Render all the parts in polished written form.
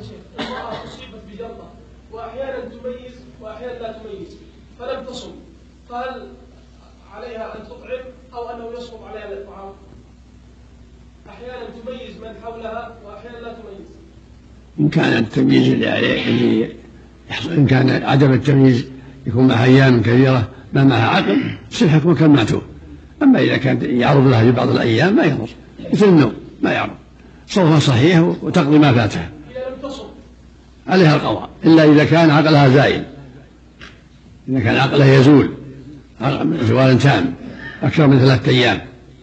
شيخ، المرأة أصيبت بجلطة وأحيانا تميز وأحيانا لا تميز فلم تصم، فهل عليها أن تطعم أو أنه يسقط عليها الإطعام؟ أحيانا تميز من حولها وأحيانا لا تميز. إن كان التمييز اللي عليه إن كان عدم التمييز يكون معها أيام كثيرة ما معها عقل تصير حكمه كالمعتوه. أما إذا كان يعرض لها في بعض الأيام ما يضر، مثل النوم ما يعرض، صومها صحيح وتقضي ما فاتها. إذا لم تصم عليها القضاء إلا إذا كان عقلها زائل، إذا كان عقلها يزول زوالا تام أكثر من 3 أيام،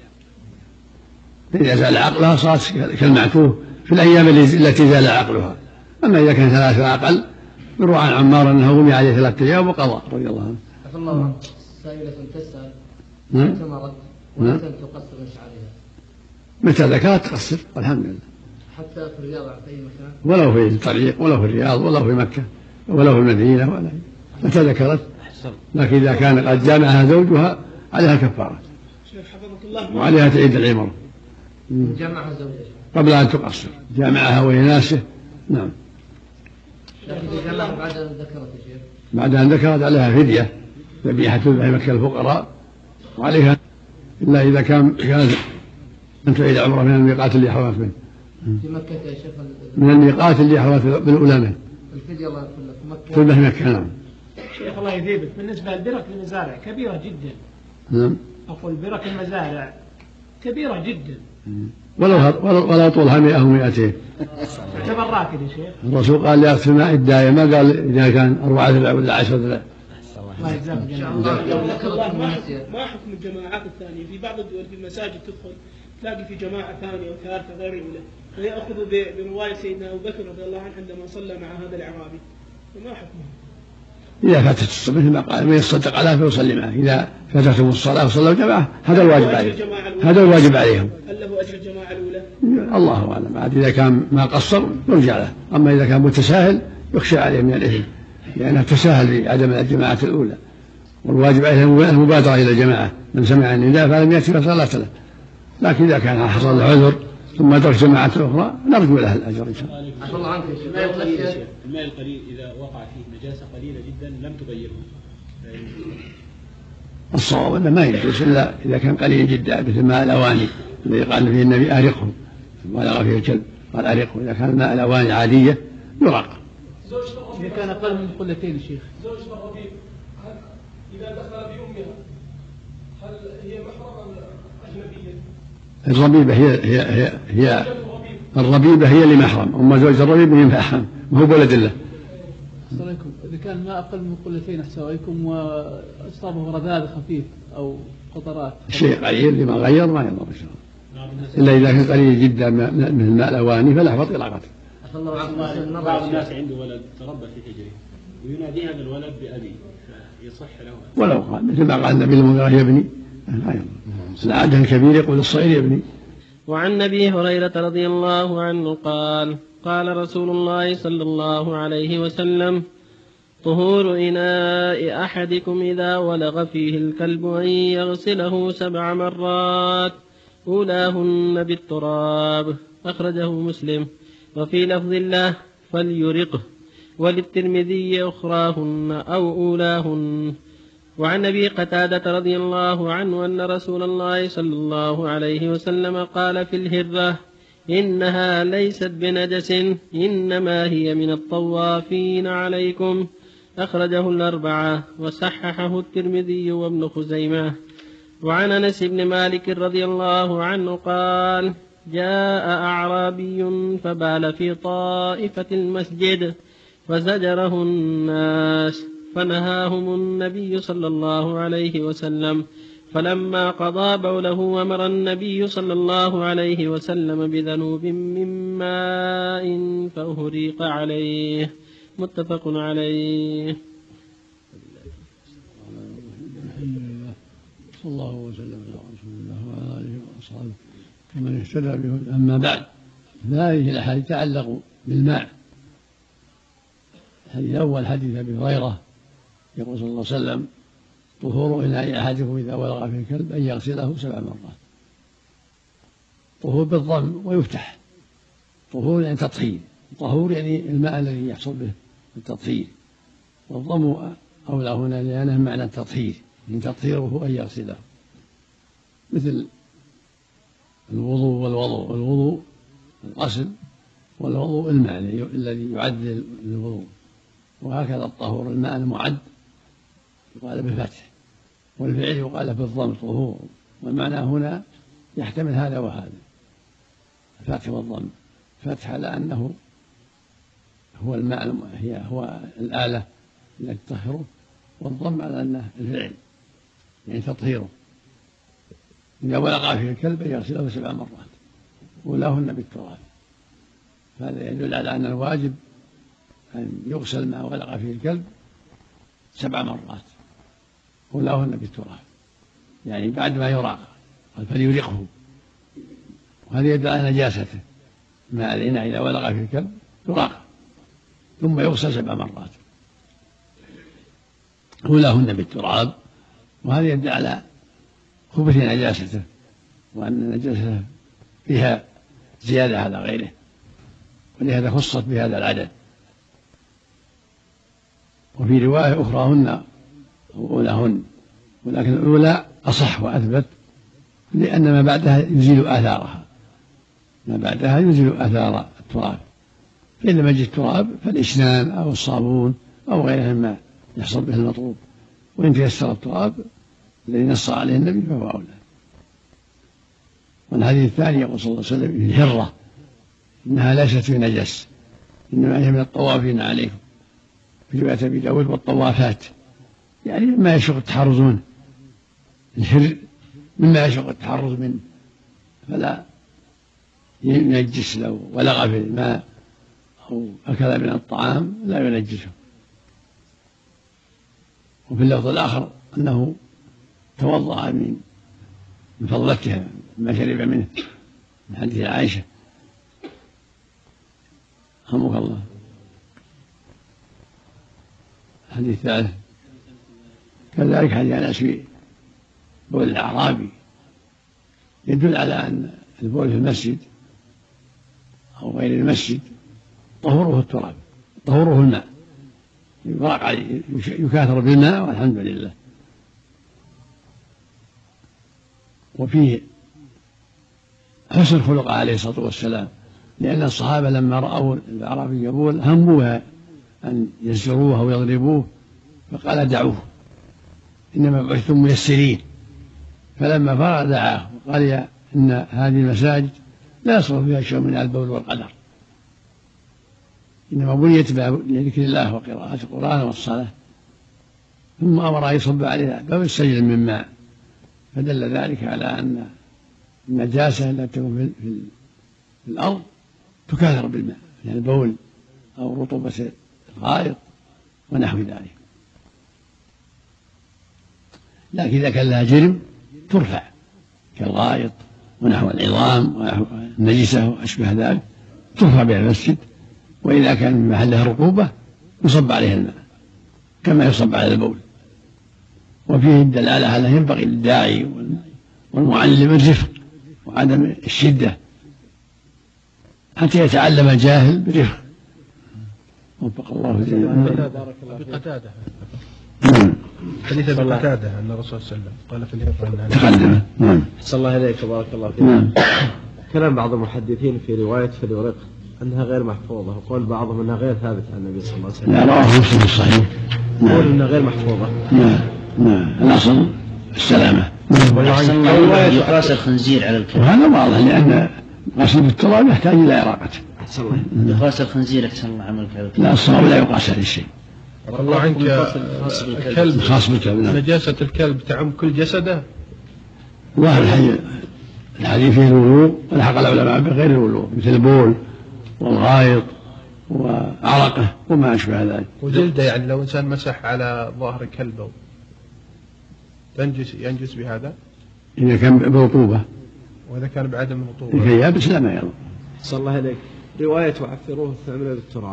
فإذا زال عقلها صارت كالمعتوه في الأيام التي زال عقلها. أما إذا كان 3 أقل يروى عن عمار أنه غمي عليه 3 أيام وقضى رضي الله عنه. عفى الله عنك. سائلة تسأل اعتمرت ومتى تقصر من شعرها؟ متى ذكرت تقصر والحمد لله، حتى في الرياض في أي مكان، ولو في الطريق ولو في الرياض ولو في مكة ولو في المدينة ولا متى ذكرت. لكن إذا كان قد جامعها زوجها عليها كفارة وعليها تعيد العمر. جامعها زوجها قبل أن تقصر جامعها وهي ناسه. نعم. لكن إذا جامعها بعد أن ذكرت يا شيخ، بعد أن ذكرت عليها فدية ذبيحة تذبح مكة الفقراء، وعليها إلا إذا كانت أن تعيد عمره من الميقات اللي حرمت منه. في مكة يا شيخ، من الميقات اللي حرمت بالأولى منه الفدية الله يقول لك تذبح مكة. نعم. شيخ الله يثيبك، بالنسبة لبرك المزارع كبيرة جدا. نعم. أقول برك المزارع كبيرة جدا ولا طولها 100 أو 200. تعتبر راكد يا شيخ. الرسول قال لأخذ الماء الدائم، ما قال إذا كان 4 ذراع ولا 10 ذراع. الله يجزاك ما حكم الجماعات الثانية؟ في بعض الدول في المساجد تدخل تلاقي في جماعة ثانية وثالثة غير الأولى، فيأخذ برواية سيدنا أبو بكر رضي الله عنه عندما صلى مع هذا الأعرابي، فما حكمه؟ إذا فاتت الصلاة مثل ما قال من يصدق عليه فيصلي معه، إذا فاتتهم الصلاة وصلوا جماعة هذا الواجب عليهم، هذا الواجب عليهم. هل له أجر الجماعة الأولى؟ الله أعلم. بعد إذا كان ما قصر يرجع له، أما إذا كان متساهل يخشى عليه من الإثم لأنه تساهل بعدم الجماعة الأولى، والواجب عليه المبادرة إلى الجماعة. من سمع النداء فلم يأتي فصلاة له، لكن إذا كان حصل له عذر ثم أدرك جماعة أخرى نرجو له الأجر إن شاء الله. عفى الله عنك. الماء القليل إذا وقع فيه نجاسة قليلة جدا لم تغيره، الصواب أنه ما يجوز إلا إذا كان قليل جدا، مثل ماء الأواني الذي قال فيه النبي أرقه ولغى فيه الكلب قال أرقه. إذا كان ماء الأواني عادية يرق. إذا كان أقل من قلتين شيخ. زوجة الربيب إذا دخل بأمها هل هي محرم أم أجنبية؟ الربيبة هي الربيبة هي اللي محرم، أما زوج الربيب هي محرم وهو بولد الله. إذا كان ما أقل من قلتين أحسن عليكم وأصابه رذاذ خفيف أو قطرات، شيء قليل لما غير ما يضر إن شاء الله، إلا إذا كان قليل جدا من ماء الأواني فلا يحفظ إطلاقاته. بعض الناس عنده ولد تربى في حجره وينادي هذا الولد بأبي يصح له، ولو قال مثل ما قال النبي المغيرة يا ابني، العادة الكبير يقول الصغير يا ابني. وعن أبي هريرة رضي الله عنه قال قال رسول الله صلى الله عليه وسلم: طهور إناء أحدكم إذا ولغ فيه الكلب أن يغسله 7 مرات أولاهن بالتراب. أخرجه مسلم. وفي لفظ الله فليرقه، وللترمذي أخراهن أو أولاهن. وعن أبي قتادة رضي الله عنه أن رسول الله صلى الله عليه وسلم قال في الهرة: إنها ليست بنجس، إنما هي من الطوافين عليكم. أخرجه 4 وصححه الترمذي وابن خزيمة. وعن أنس بن مالك رضي الله عنه قال: جاء أعرابي فبال في طائفة المسجد فزجره الناس فنهاهم النبي صلى الله عليه وسلم، فلما قضى بوله أمر النبي صلى الله عليه وسلم بذنوب من ماء فأهريق عليه. متفق عليه. صلى الله وسلم على رسول الله وعلى آله وأصحابه ومن اهتدى به. أما بعد، هذه الأحاديث تتعلق بالماء. الحديث الأول حديث أبي هريرة يقول صلى الله عليه وسلم: طهور إناء أحدكم إذا ولغ فيه الكلب أن يغسله 7 مرات. طهور بالضم ويفتح، طهور يعني تطهير، الطهور يعني الماء الذي يحصل به التطهير، والضم أولى هنا لأنه معنى التطهير، من تطهيره أن يغسله، مثل الوضوء والوضوء، الوضوء الغسل والوضوء الماء الذي يعد للوضوء، وهكذا الطهور الماء المعد يقال بالفتح، والفعل يقال بالضم طهور، والمعنى هنا يحتمل هذا وهذا، الفتح والضم، فتح على أنه هو الماء هو الآلة التي تطهره، والضم على أنه الفعل يعني تطهيره. إذا ولغ فيه الكلب يغسله 7 مرات أولاهن بالتراب، هذا يدل على أن الواجب أن يغسل ما ولغ فيه الكلب 7 مرات أولاهن بالتراب، يعني بعد ما يراق فليرقه، وهذا يدل على نجاسته، ما الإناء إذا ولغ فيه الكلب يراق ثم يغسل 7 مرات أولاهن بالتراب، وهذا يدل على خبث نجاسته، وأن نجاسته فيها زيادة على غيره، ولهذا خصت بهذا العدد. وفي رواية أخراهن أولاهن، ولكن الأولى أصح وأثبت، لأن ما بعدها يزيل آثارها، ما بعدها يزيل آثار التراب، فإن لم يجد التراب فالإسنان أو الصابون أو غيره مما يحصل به المطلوب، وإن تيسر التراب الذي نص عليه النبي فهو أولى. والحديث الثاني يقول صلى الله عليه وسلم في الهرة إنها ليست بنجس إنما هي من الطوافين عليكم، في رواية أبي داود والطوافات، يعني مما يشق التحرز منه، الهر مما يشق التحرز منه، فلا ينجس، لو ولغ في الماء أو أكل من الطعام لا ينجسه. وفي اللفظ الآخر أنه توضأ من فضلتها ما شرب منه، من حديث عائشة رحمك الله. الحديث الثالث كذلك حديث أنس في بول الأعرابي، يدل على أن البول في المسجد أو غير المسجد طهوره التراب، طهوره الماء، يبرق عليه يكاثر بالماء والحمد لله. وفيه حسن الخلق عليه الصلاة والسلام، لأن الصحابة لما رأوا الأعرابي يبول هموها أن يزجروه أو يضربوه، فقال دعوه إنما بعثتم ميسرين، فلما فرغ دعاه وقال إن هذه المساجد لا يصرف فيها شيء من البول والقدر، إنما بنيت لذكر الله وقراءة القرآن والصلاة، ثم أمر أن يصب عليها باب السجل من ماء، فدل ذلك على أن النجاسة التي تكون في الأرض تكاثر بالماء، يعني البول أو رطوبة الغائط ونحو ذلك. لكن إذا كان لها جرم ترفع كالغائط ونحو العظام ونحو النجسة وأشبه ذلك ترفع بها المسجد، وإذا كان من محلها رطوبة يصب عليها الماء كما يصب على البول. وفيه الدلالة على ينبغي للداعي والمعلم الرفق وعدم الشدة حتى يتعلم الجاهل برفق. وفق الله جميعا. قتادة حديث ابي قتادة ان الرسول صلى الله عليه وسلم قال في الهرة تقدم. نعم. صلى الله عليك وبارك الله فيك. نعم. كلام بعض المحدثين في رواية فليرق أنها غير محفوظة، وقول بعضهم أنها غير ثابتة عن النبي صلى الله عليه وسلم. لا، رواه مسلم في الصحيح. يقول أنها غير محفوظة. نعم. الأصل السلامة. يقاس الخنزير على الكلب، وهذا واضح لأن غسل بالتراب يحتاج إلى إراقته. يقاس الخنزير أحسن الله عملك على الكلب. لا، الصواب لا يقاس هذا الشيء. الله عنك الكلب خاص بالكلب. نجاسة الكلب تعم كل جسده. ظاهر الحديث فيه الوضوء، ولحق العلماء بغير الوضوء مثل البول والغائط وعرقه وما أشبه ذلك. وجلده يعني لو إنسان مسح على ظاهر كلبه ينجس بهذا إذا كان برطوبة، وإذا كان بعدم رطوبة إذا يابس لا ما يضر. صلى الله عليك. رواية وعفروه الثامنة بالتراب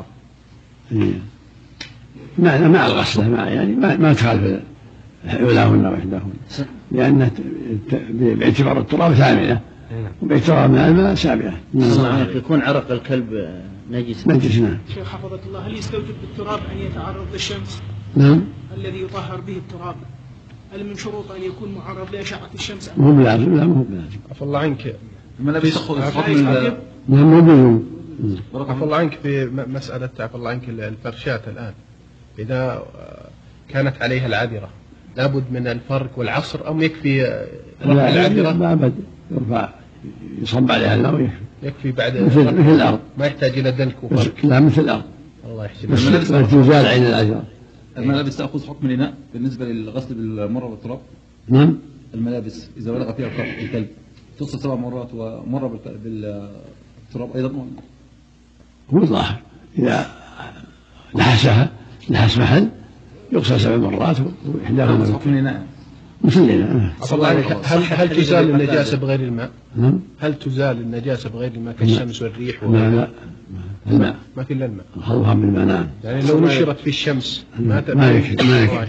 مع الغسلة يعني ما تخالف أولاهن وإحداهن، لأن باعتبار التراب ثامنة وبيترى من الماء سابعة. يكون عرق الكلب نجس. نجس نعم. شيخ حفظك الله، هل يستوجب بالتراب أن يتعرض للشمس؟ نعم. الذي يطهر به التراب هل من شروط أن يكون معرض لأشعة الشمس؟ مو بلازم. لا مو بلازم. عفى الله عنك. الملابس تأخذ حكم نعم مو بلازم. عفى الله عنك في مسألة عفى الله عنك الفرشات الآن إذا كانت عليها العذرة لابد من الفرك والعصر أم يكفي رفع العذرة؟ لا أبد، يرفع يصب عليها الماء يكفي بعد مثل الأرض، ما يحتاج إلى دلك وفرك. لا مثل الأرض. الله يحسن. بس تزال عين العذرة. الملابس تأخذ حكم الإناء بالنسبة للغسل بالمرة والتراب؟ نعم. الملابس إذا بلغ فيها الكلب تصل 7 مرات ومرة بالتراب أيضا؟ هو الظاهر إذا لحس محل يغسل 7 مرات وإحداهما حكم الإناء مثل الإناء. هل تزال النجاسة بغير الماء؟ نعم. هل تزال النجاسة بغير الماء كالشمس والريح؟ لا الماء ما في إلا الماء. خلوها من الماء. نعم. يعني لو نشرت في الشمس ما يكفي. ما يكفي.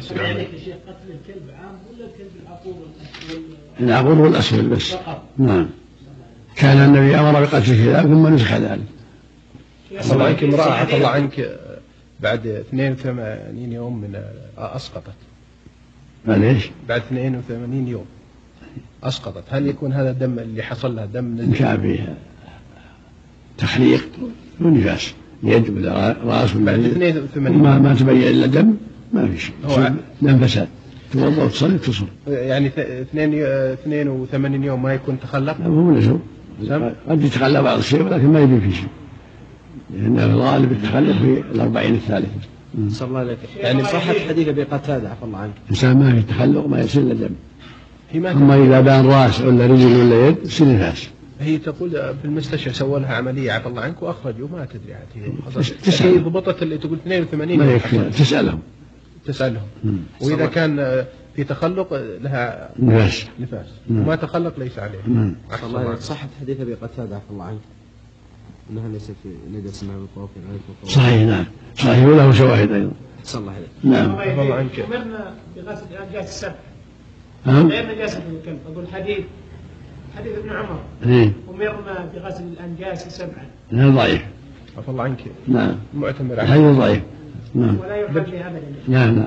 العقور والأسود بس. نعم. كان النبي أمر بقتل الكلاب ثم نسخ ذلك. الله عنك امرأة عفى الله عنك بعد 82 يوم من أسقطت. معليش؟ بعد 82 يوم أسقطت، هل يكون هذا الدم اللي حصل لها دم إن كان فيها تخليق ونفاس يد ولا رأس بعد 82 ما تبين إلا دم ما في شيء. دم فساد. توضأ وتصلي تصل. يعني 82 يوم ما يكون تخلق؟ لا هو لزوم. قد يتخلى بعض الشيء ولكن ما يبين في شيء. لأن الغالب يتخلق في 40 الثالثة. صلى الله عليك. يعني صحة حديث أبي قتادة عفى الله عنك. الإنسان ما في تخلق ما يصير إلا دم. أما إذا بان رأس ولا رجل ولا يد يصير نفاس. هي تقول في المستشفى سووا لها عملية عفى الله عنك وأخرجوا ما تدري عاد هي ضبطت اللي تقول 82 ما يكفي تسألهم. وإذا كان في تخلق لها نفاس وما تخلق ليس عليه. عفى الله عليك. صحة حديث أبي قتادة عفى الله عنك أنها ليست في نجس مع الطوافين عليكم. صحيح نعم صحيح وله شواهد أيضا. صلى الله عليك. نعم. عفى الله عنك. أمرنا بغسل الأنجاس السبع. نعم. غير نجاسة الكلب. أقول حديث ابن عمر. أمرنا بغسل الأنجاس 7. هذا ضعيف. عفى الله عنك. نعم. معتمر عليه. هذا ضعيف. نعم. ولا يحل أبدا. نعم.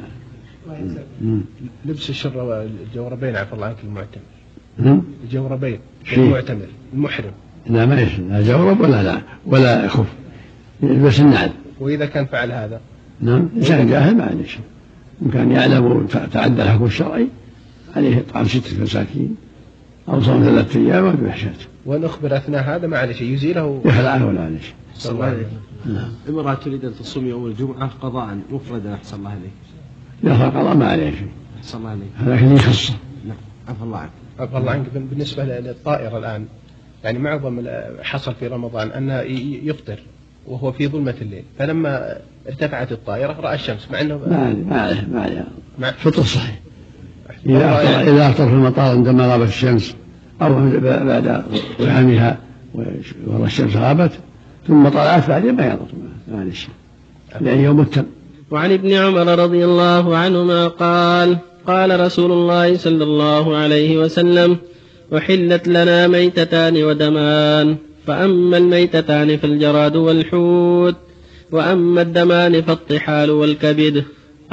لبس الشر الجوربين عفى الله عنك المعتمر. الجوربين المعتمر المحرم. لا ما يحل لا جورب ولا خف يلبس النعل. وإذا كان فعل هذا نعم إنسان جاهل ما عليه شيء. إن كان يعلم تعدى الحكم الشرعي عليه إطعام 6 مساكين أو صوم 3 أيام وبحشات. ونخبر أثناء هذا ما عليه شيء يزيله يخلعه ولا عليه شيء. صلى الله عليه. امرأة تريد أن تصوم يوم الجمعة قضاء مفردا أحسن الله عليك. يخلع قضاء ما عليه شيء. أحسن الله عليك. لكن يخصه. نعم عفى الله عنك. عفى الله عنك. بالنسبة للطائرة الآن يعني معظم حصل في رمضان أنه يفطر وهو في ظلمة الليل، فلما ارتفعت الطائرة رأى الشمس مع أنه ما عليه فطر صحيح. إذا أفطر في المطار عندما غابت الشمس أو بعد قيامها ورأى الشمس غابت ثم طلعت بعدين ما يضر ما عليه شيء لأن يوم التم. وعن ابن عمر رضي الله عنهما قال قال رسول الله صلى الله عليه وسلم أحلت لنا ميتتان ودمان، فأما الميتتان فالجراد والحوت، وأما الدمان فالطحال والكبد.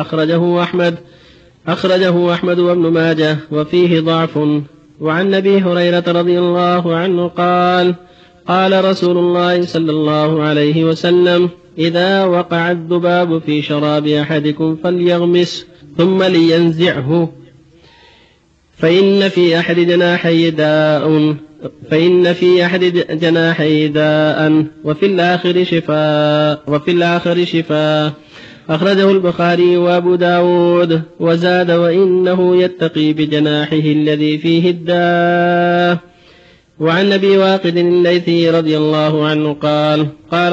أخرجه أحمد وابن ماجه وفيه ضعف. وعن أبي هريرة رضي الله عنه قال قال رسول الله صلى الله عليه وسلم إذا وقع الذباب في شراب أحدكم فليغمس ثم لينزعه فإن في أحد جناحي داء وفي الآخر شفاء. أخرجه البخاري وأبو داود وزاد وإنه يتقي بجناحه الذي فيه الداء. وعن أبي واقد الليثي رضي الله عنه قال قال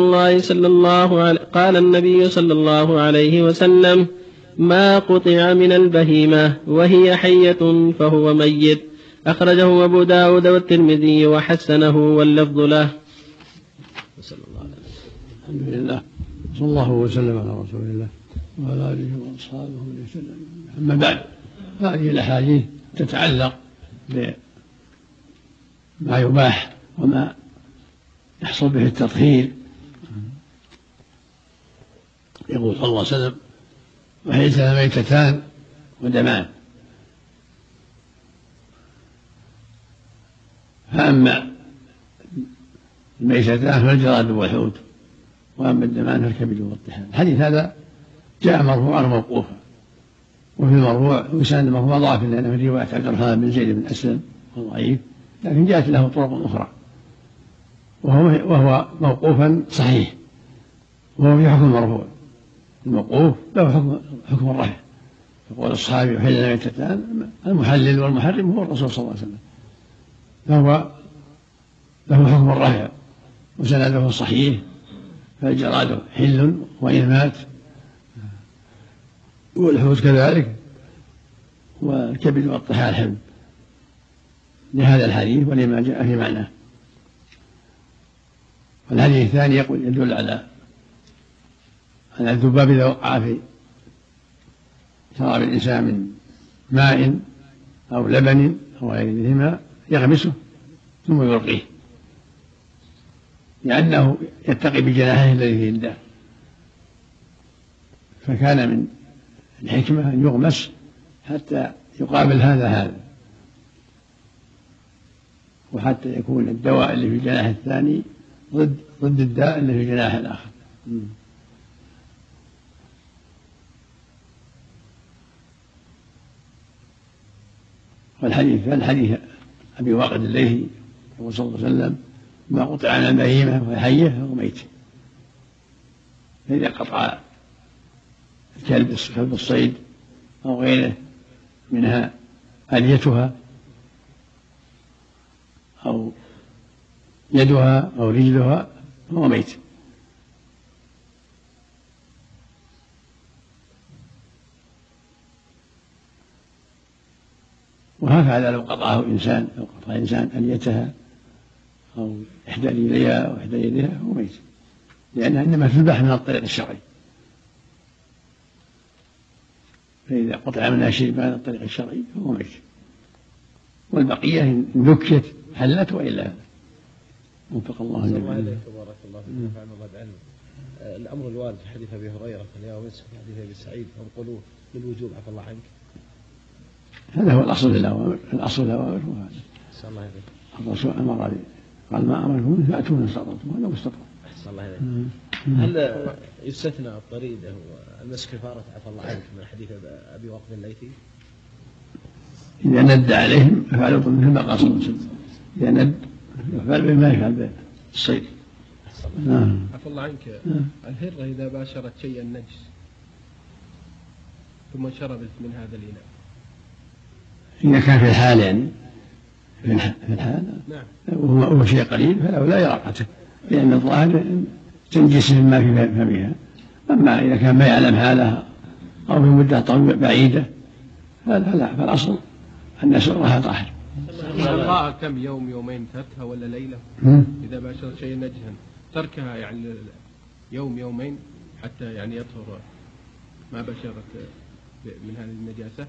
النبي صلى الله عليه وسلم ما قطع من البهيمة وهي حية فهو ميت. أخرجه أبو داود والترمذي وحسنه واللفظ له. الحمد لله صلى الله وسلم على رسول الله وعلى آله وأصحابه وسلم. أما بعد هذه الأحاديث تتعلق ما يباح وما يحصل به التطهير. يقول صلى الله عليه وسلم: وحيثما ميتتان ودمان. فأما الميتتان فالجراد والحوت، وأما الدمان فالكبد والطحال. الحديث هذا جاء مرفوعا وموقوفا، وفي المرفوع وسند المرفوع ضعف، لأنه من رواية عبد الرحمن بن زيد بن أسلم ضعيف، لكن جاءت له طرق أخرى، وهو موقوفا صحيح، وهو في حكم المرفوع. الموقوف له حكم الرفع، يقول الصحابي: وحل الميتتان، المحلل والمحرم هو الرسول صلى الله عليه وسلم، فهو له حكم الرفع وسنده صحيح، فالجراد حل وإن مات، والحوت كذلك، والكبد والطحال حل، لهذا الحديث ولما جاء في معناه. والحديث الثاني يدل على أن الذباب إذا وقع في شراب الإنسان من ماء أو لبن أو غيرهما يغمسه ثم يلقيه، لأنه يتقي بجناحه الذي في يده، فكان من الحكمة أن يغمس حتى يقابل هذا وحتى يكون الدواء اللي في الجناح الثاني ضد الداء اللي في الجناح الآخر. والحديث أبي واقد الليثي يقول صلى الله عليه وسلم: ما قطع عن البهيمة وهي حية فهو ميت. فإذا قطع الكلب الصيد أو غيره منها أليتها أو يدها أو رجلها فهو ميت. وهكذا لو قطع إنسان أليتها أو إحدى رجليها أو إحدى يديها فهو ميت، لأنها إنما تذبح من الطريق الشرعي، فإذا قطع منها شيء بعد الطريق الشرعي فهو ميت. والبقية إن ذكيت حلت وإلا وفق الله جميعا. بارك الله فيك ونفعنا الله بعلمك. الأمر الوارد في حديث أبي هريرة فاليوم يوسف في حديث أبي سعيد ينقلوه للوجوب عفى الله عنك. هذا هو الأصل في الأوامر، الأصل في الأوامر هو هذا. أحسن الله إليك. الرسول أمر قال: ما أمركم فأتوا ما استطعتم، هذا مستطاع. أحسن الله إليك. هل يستثنى الطريدة والمسك كفارة عفى الله عنك من حديث أبي واقد الليثي؟ إذا ند عليهم فعلوا مثل ما قال صلى الله عليه وسلم: إذا ند يفعل بما يفعل بالصيد. عفى الله عنك، الهرة إذا باشرت شيئا نجس ثم شربت من هذا الإناء، إذا كان في الحال يعني في الحال نعم، وهو شيء قليل فله لا يراقته، لأن الظاهر تنجس مما في فمها. أما إذا كان ما يعلم حالها أو في مدة بعيدة فالأصل أن نسرها طاهر. الله كم يوم يومين تركها ولا ليلة؟ إذا باشرت شيئا نجسا تركها يعني يوم يومين حتى يعني يطهر ما بشرت من هذه النجاسة.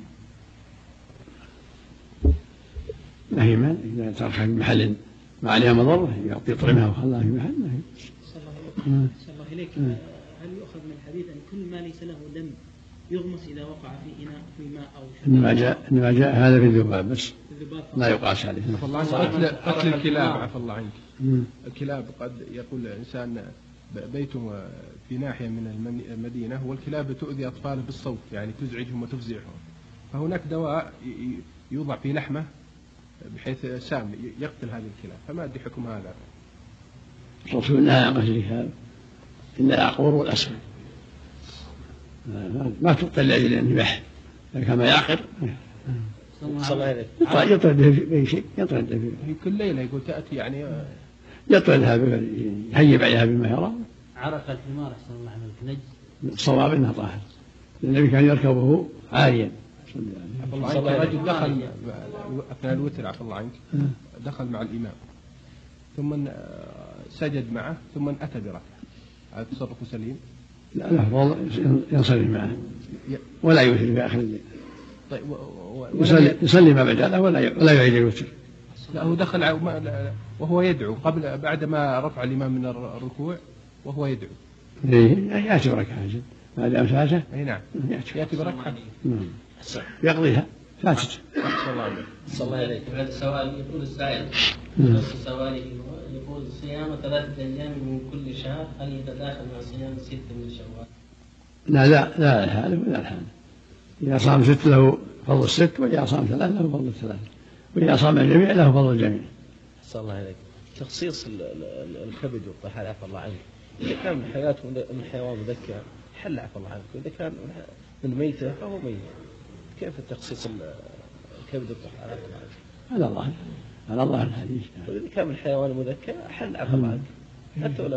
نهي مال إذا تركها في محل ما عليها مضرة يطعمها وخلاها في محل نهي. صلى الله إليك. هل يؤخذ من الحديث أن كل ما ليس له دم يغمس إذا وقع في إناء في ماء أو شيء؟ إنما جاء هذا في الذباب بس لا يقاس عليه. قتل الكلاب عفى الله عنك. الكلاب قد يقول الإنسان بيته في ناحية من المدينة والكلاب تؤذي أطفاله بالصوت، يعني تزعجهم وتفزعهم، فهناك دواء يوضع في لحمه بحيث سام يقتل هذه الكلاب، فما أدري حكم هذا. الرسول نهى عن قتل الكلاب إلا العقور والأسود، ما تقتل لأجل الذبح، لكن كما يعقر يطرد به شيء، يطرد به في كل ليلة يقول تأتي يعني يطردها يهيب عليها بالمهرة. عرق الحمار أحسن الله عنك نجس؟ الصواب أنها طاهر، النبي كان يركبه عاريا. رجل دخل أثناء الوتر عفى الله عنك، دخل مع الإمام ثم سجد معه ثم أتى بركعة، هذا تصرف سليم؟ لا الأفضل ينصرف معه ولا يوتر في آخر الليل. طيب يصلي ما بعد هذا ولا يعيد الوتر. لا هو دخل وهو يدعو بعد ما رفع الإمام من الركوع وهو يدعو. يأتي بركعة ما دام فاته. أي نعم يأتي بركعة يقضيها فاتت. صلى الله عليه وسلم. هذا سؤال يقول السائل سؤاله يقول صيام 3 أيام من كل شهر هل يتداخل مع صيام 6 من شوال؟ لا الحال ولا الحال. إذا صام 6 له فضل 6 وإذا صام 3 له فضل 3 وإذا صام الجميع له فضل الجميع. صلى الله عليك. تخصيص الكبد والطحال عفى الله عنك إذا كان من حياته من حيوان مذكى حل عفى الله عنك، وإذا كان من ميتة فهو ميت. كيف التخصيص الكبد والطحال عفى الله عنك؟ على الله الحديث. وإذا كان من حيوان مذكى حل عفى الله عنك حتى ولو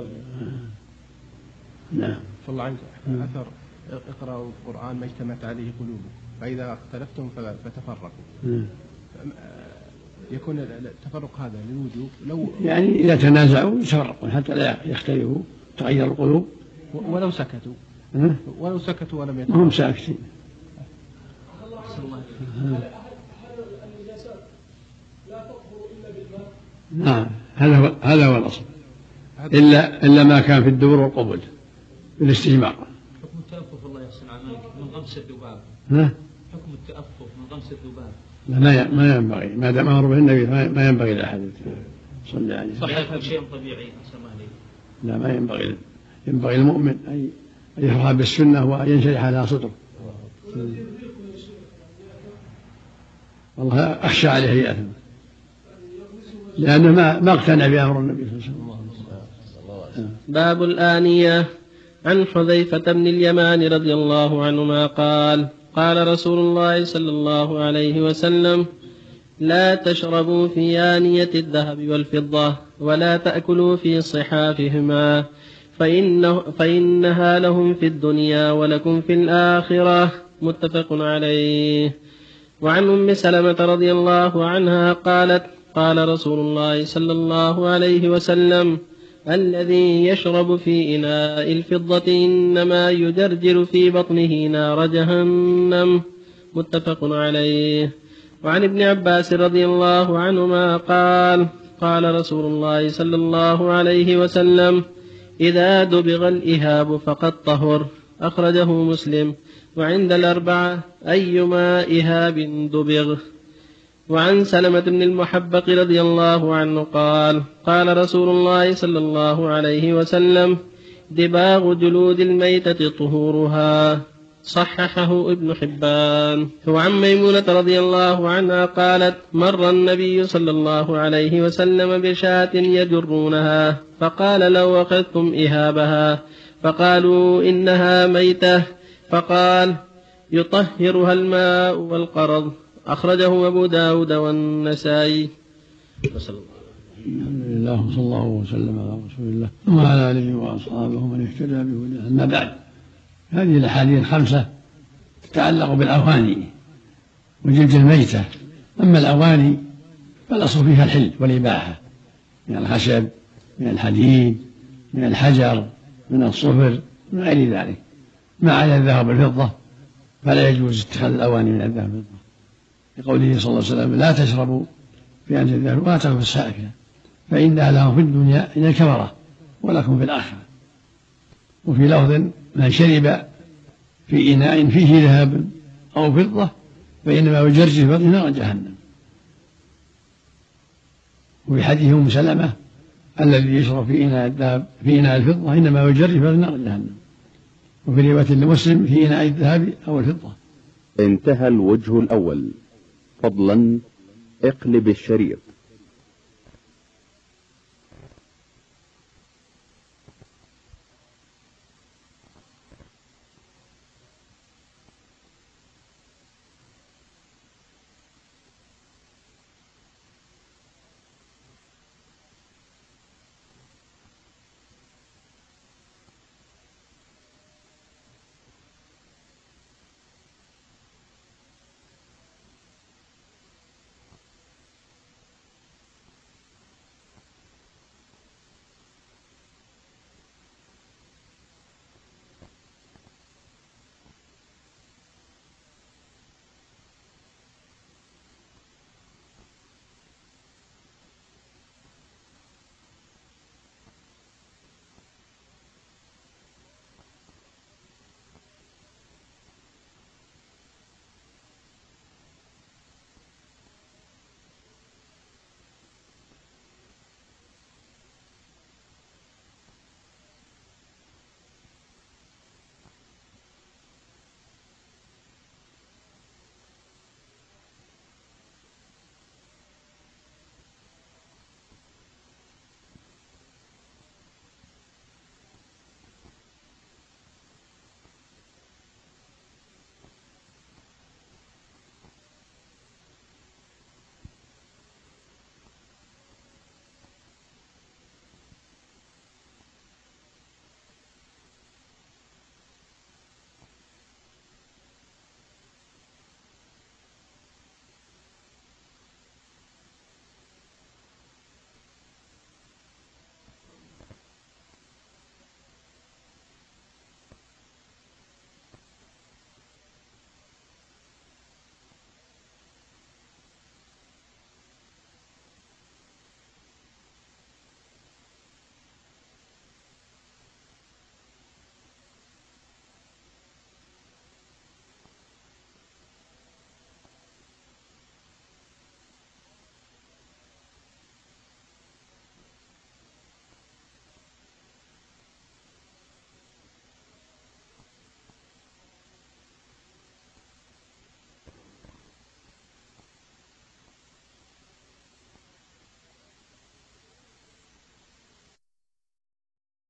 نعم. فالله عنك أثر اقرأوا القرآن ما اجتمعت عليه قلوبه فإذا اختلفتم فتفرقوا. يكون التفرق هذا للوجوب لو يعني إذا تنازعوا يتفرقون حتى لا يختلفوا تغير القلوب ولو سكتوا ولم يتفرقوا هم ساكتين. نعم هذا هو الأصل إلا ما كان في الدبر والقبل بالاستجمار. حكم التأفف الله يحسن عملك من غمس الذباب. حكم التأفف من غمس الذباب. ما ينبغي ما دام أمر به النبي ما ينبغي لأحد صلى عليه. صحيح شيء طبيعي لا ما ينبغي المؤمن أن يفرح بالسنة وأن ينشرح لها صدره. والله أخشى عليه يأثم لأنه ما اقتنع بأمر النبي صلى الله عليه وسلم. باب الآنية. عن حذيفة بن اليمان رضي الله عنهما قال قال رسول الله صلى الله عليه وسلم لا تشربوا في آنية الذهب والفضة ولا تأكلوا في صحافهما فإنها لهم في الدنيا ولكم في الآخرة. متفق عليه. وعن أم سلمة رضي الله عنها قالت قال رسول الله صلى الله عليه وسلم الذي يشرب في إناء الفضة إنما يجرجر في بطنه نار جهنم. متفق عليه. وعن ابن عباس رضي الله عنهما قال قال رسول الله صلى الله عليه وسلم إذا دبغ الإهاب فقد طهر. أخرجه مسلم. وعند الأربعة أيما إهاب دبغ. وعن سلمة بن المحبق رضي الله عنه قال قال رسول الله صلى الله عليه وسلم دباغ جلود الميتة طهورها. صححه ابن حبان. وعن ميمونة رضي الله عنها قالت مر النبي صلى الله عليه وسلم بشاة يجرونها فقال لو أخذتم إهابها فقالوا إنها ميتة فقال يطهرها الماء والقرض. أخرجه أبو داود والنسائي. الحمد لله صلى الله وسلم على رسول الله وعلى آله وأصحابه من اهتدى بهداه. أما بعد هذه الأحاديث 5 تتعلق بالأواني وجلد الميتة. أما الأواني فالأصل فيها الحل والإباحة من الخشب من الحديد من الحجر من الصفر من غير ذلك ما عدا الذهب والفضة فلا يجوز اتخاذ الأواني من الذهب والفضة لقوله صلى الله عليه وسلم لا تشربوا في أنز الذهب ولا تأكلوا في السائكة فإنها لهم في الدنيا إلى الكبرة ولكم في الآخرة. وفي لفظ من شرب في إناء فيه ذهب أو فضة فإنما يجرجر في بطنه نار جهنم. وفي حديث أم سلمة الذي يشرب في إناء الذهب في إناء الفضة إنما يجرجر في بطنه نار جهنم. وفي رواية لمسلم في إناء الذهب أو الفضة. انتهى الوجه الأول. فضلا اقلب الشريط.